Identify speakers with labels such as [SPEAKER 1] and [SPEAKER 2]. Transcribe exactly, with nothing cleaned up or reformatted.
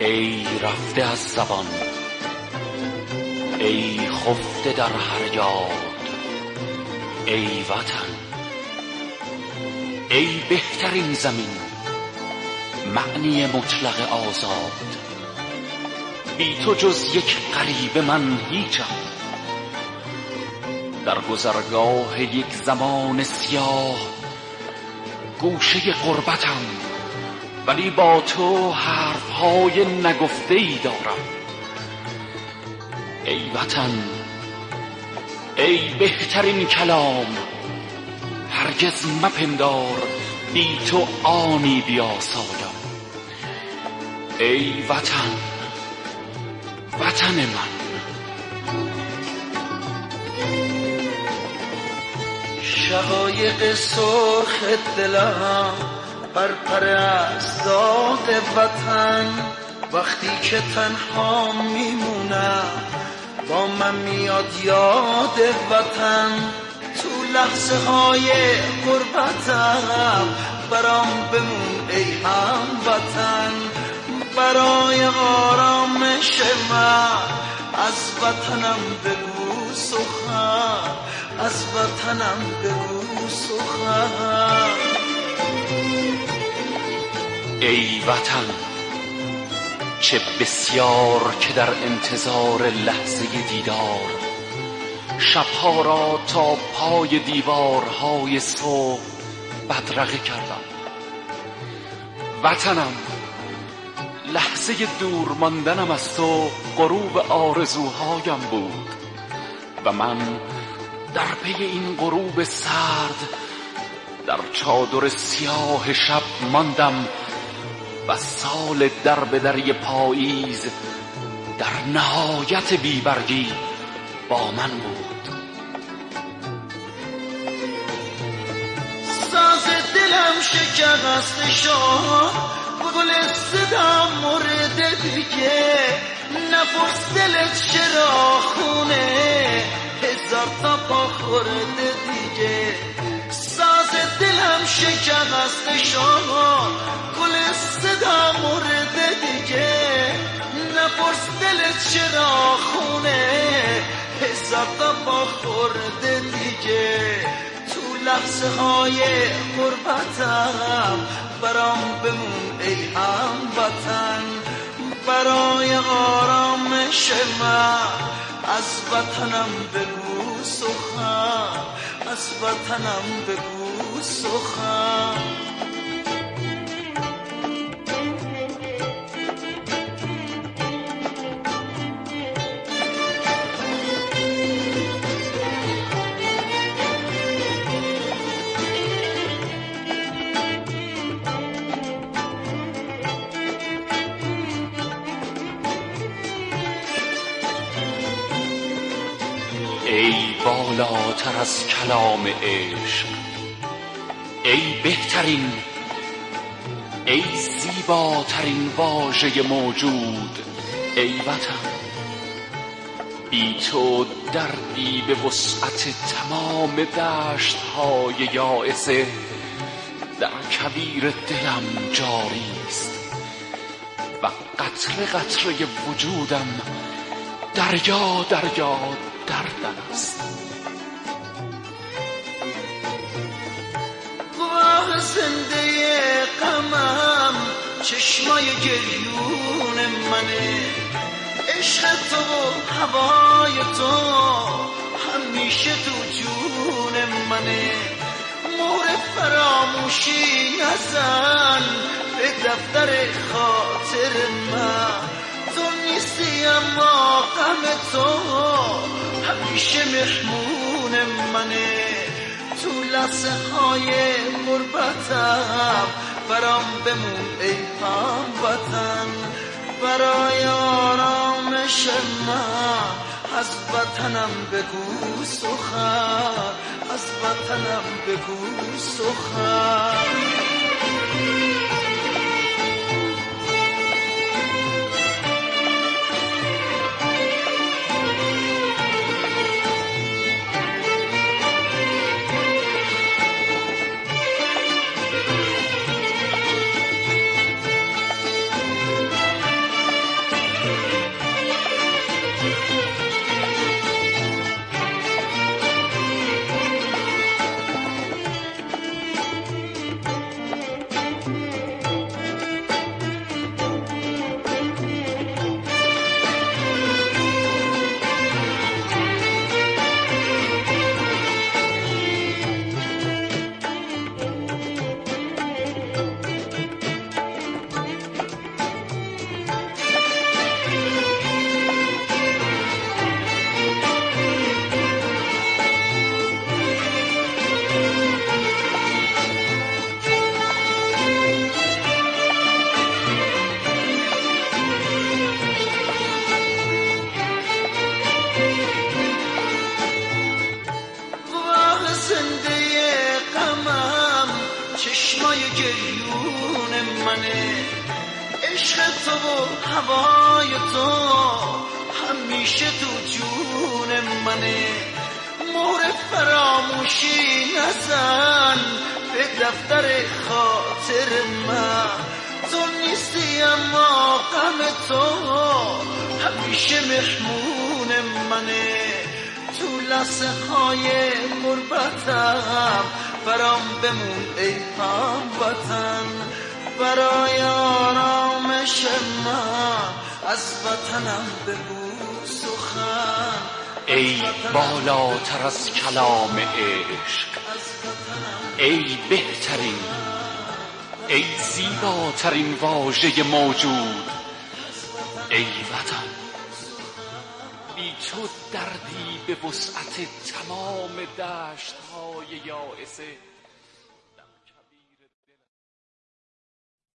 [SPEAKER 1] ای رفته از زبان، ای خفته در هر یاد، ای وطن، ای بهترین زمین، معنی مطلق آزاد. بی تو جز یک غریبه من هیچم، در گذرگاه یک زمان سیاه گوشه غربتم، ولی با تو حرفهای نگفته‌ای دارم. ای وطن، ای بهترین کلام، هرگز مپندار بی تو آنی بیاسایم. ای وطن، وطن من.
[SPEAKER 2] شقایق سرخ دلم پرپر از داغ وطن، وقتی که تنها میمونم با من میاد یاد وطن. تو لحظه های غربتم برام بمون ای هموطن، برای آرامش من از وطنم بگو سخن، از وطنم بگو سخن.
[SPEAKER 1] ای وطن، چه بسیار که در انتظار لحظه دیدار شبها را تا پای دیوارهای صبح بدرقه کردم. وطنم، لحظه دور ماندنم از تو غروب آرزوهایم بود و من در پی این غروب سرد در چادر سیاه شب ماندم و سال در به دری پاییز در نهایت بیبرگی با من بود.
[SPEAKER 2] ساز دلم شکست شد، گل صدا مورد دیگه، نفس دلت چرا خونه هزار تا با خورده دیگه. ساز دلم شکست شد، گل صدا مورد دیگه، نفس دلت چرا خونه هزار تا با خورده دیگه. تو لحظه های غربتم برام بمون ای هموطن، برای آرامش من از وطنم بگو سخن، از وطنم بگو سخن.
[SPEAKER 1] ای بالاتر از کلام عشق، ای بهترین، ای زیباترین واژه موجود، ای وطن. بی تو دردی به وسعت تمام دشت های یائسه در کویر دلم جاری است و قطره قطره وجودم دریا دریا دردن است.
[SPEAKER 2] گواه زنده غمم چشمای گریون منه، عشق تو و هوای تو همیشه تو جون منه. مهر فراموشی نزن به دفتر خاطر من، تو نیستی اما غم تو همیشه مهمون منه. تو لحظه های غربتم برام بمون ای هموطن، برای آرامش من از وطنم بگو سخن، از وطنم بگو سخن. منه. عشق تو و هوای تو همیشه تو جون منه. مهر فراموشی نزن به دفتر خاطر من. تو نیستی اما غم تو همیشه مهمون منه. تو لحظه های غربتم برام بمون ای هموطن. برای آرامش من از وطنم بگو سخن.
[SPEAKER 1] ای بالاتر از کلام عشق، ای بهترین، ای زیباترین واژه موجود، ای وطن. بی تو دردی به وسعت تمام دشت‌های یائسه